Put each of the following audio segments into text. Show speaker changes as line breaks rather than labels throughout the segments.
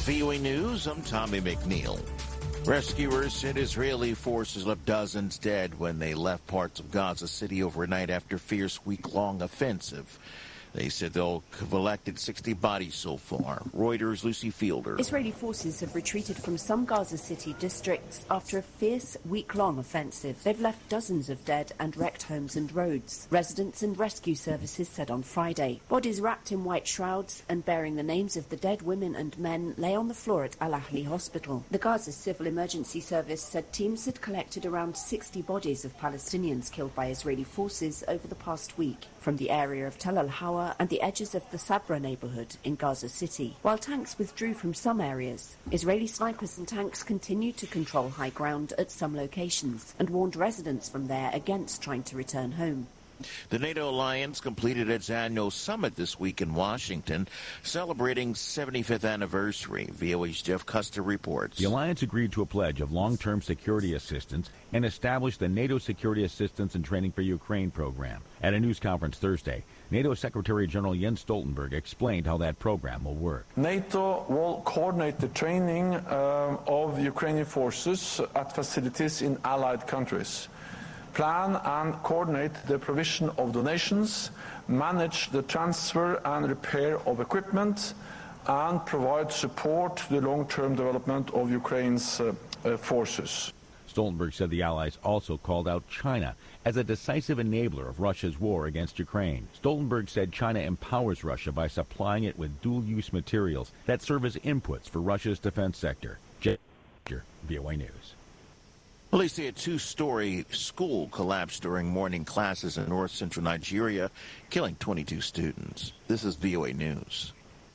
VOA News, I'm Tommy McNeil. Rescuers said Israeli forces left dozens dead when they left parts of Gaza City overnight after a fierce week-long offensive. They said they'll have collected 60 bodies so far. Reuters' Lucy Fielder.
Israeli forces have retreated from some Gaza City districts after a fierce week-long offensive. They've left dozens of dead and wrecked homes and roads. Residents and rescue services said on Friday. Bodies wrapped in white shrouds and bearing the names of the dead women and men lay on the floor at Al Ahli Hospital. The Gaza Civil Emergency Service said teams had collected around 60 bodies of Palestinians killed by Israeli forces over the past week from the area of Tel Al-Hawa and the edges of the Sabra neighborhood in Gaza City. While tanks withdrew from some areas, Israeli snipers and tanks continued to control high ground at some locations and warned residents from there against trying to return home.
The NATO alliance completed its annual summit this week in Washington, celebrating 75th anniversary. VOA's Jeff Custer reports.
The alliance agreed to a pledge of long-term security assistance and established the NATO Security Assistance and Training for Ukraine program. At a news conference Thursday, NATO Secretary General Jens Stoltenberg explained how that program will work.
NATO will coordinate the training of Ukrainian forces at facilities in allied countries, plan and coordinate the provision of donations, manage the transfer and repair of equipment, and provide support to the long-term development of Ukraine's forces.
Stoltenberg said the allies also called out China as a decisive enabler of Russia's war against Ukraine. Stoltenberg said China empowers Russia by supplying it with dual-use materials that serve as inputs for Russia's defense sector. VOA News.
Police say a two-story school collapsed during morning classes in north-central Nigeria, killing 22 students. This is VOA News.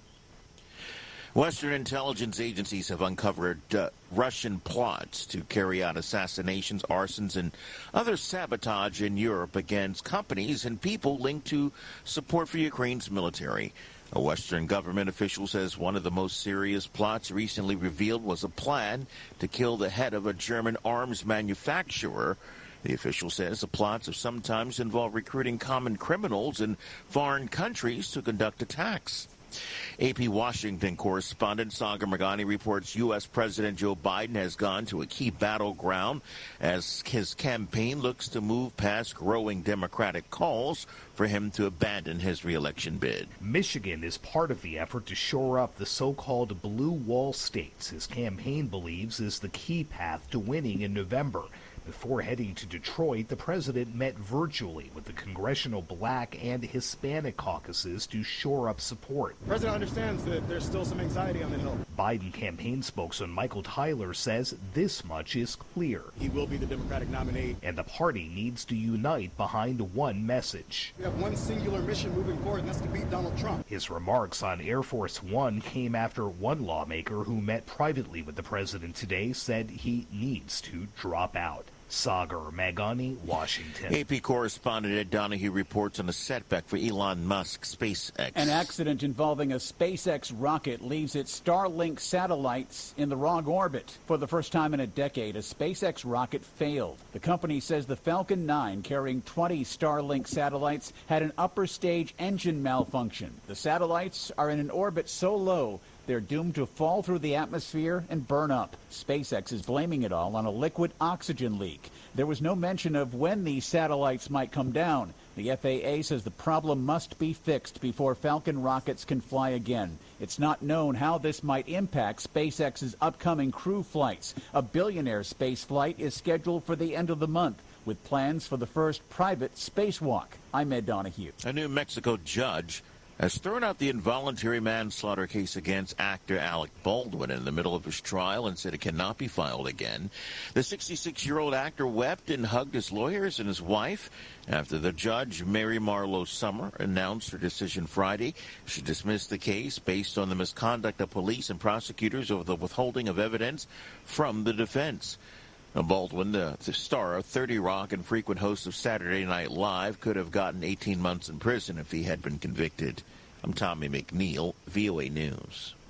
Western intelligence agencies have uncovered Russian plots to carry out assassinations, arsons, and other sabotage in Europe against companies and people linked to support for Ukraine's military. A Western government official says one of the most serious plots recently revealed was a plan to kill the head of a German arms manufacturer. The official says the plots have sometimes involved recruiting common criminals in foreign countries to conduct attacks. AP Washington correspondent Sagar Meghani reports U.S. President Joe Biden has gone to a key battleground as his campaign looks to move past growing Democratic calls for him to abandon his reelection bid.
Michigan is part of the effort to shore up the so-called blue wall states his campaign believes is the key path to winning in November. Before heading to Detroit, the president met virtually with the congressional black and Hispanic caucuses to shore up support.
The president understands that there's still some anxiety on the Hill.
Biden campaign spokesman Michael Tyler says this much is clear.
He will be the Democratic nominee.
And the party needs to unite behind one message.
We have one singular mission moving forward, and that's to beat Donald Trump.
His remarks on Air Force One came after one lawmaker who met privately with the president today said he needs to drop out. Sagar Meghani, Washington.
AP correspondent Ed Donahue reports on a setback for Elon Musk's SpaceX.
An accident involving a SpaceX rocket leaves its Starlink satellites in the wrong orbit. For the first time in a decade, a SpaceX rocket failed. The company says the Falcon 9, carrying 20 Starlink satellites, had an upper stage engine malfunction. The satellites are in an orbit so low they're doomed to fall through the atmosphere and burn up. SpaceX is blaming it all on a liquid oxygen leak. There was no mention of when these satellites might come down. The FAA says the problem must be fixed before Falcon rockets can fly again. It's not known how this might impact SpaceX's upcoming crew flights. A billionaire space flight is scheduled for the end of the month, with plans for the first private spacewalk. I'm Ed Donahue.
A New Mexico judge has thrown out the involuntary manslaughter case against actor Alec Baldwin in the middle of his trial and said it cannot be filed again. The 66-year-old actor wept and hugged his lawyers and his wife after the judge, Mary Marlowe Summer, announced her decision Friday. She dismissed the case based on the misconduct of police and prosecutors over the withholding of evidence from the defense. Baldwin, the star of 30 Rock and frequent host of Saturday Night Live, could have gotten 18 months in prison if he had been convicted. I'm Tommy McNeil, VOA News.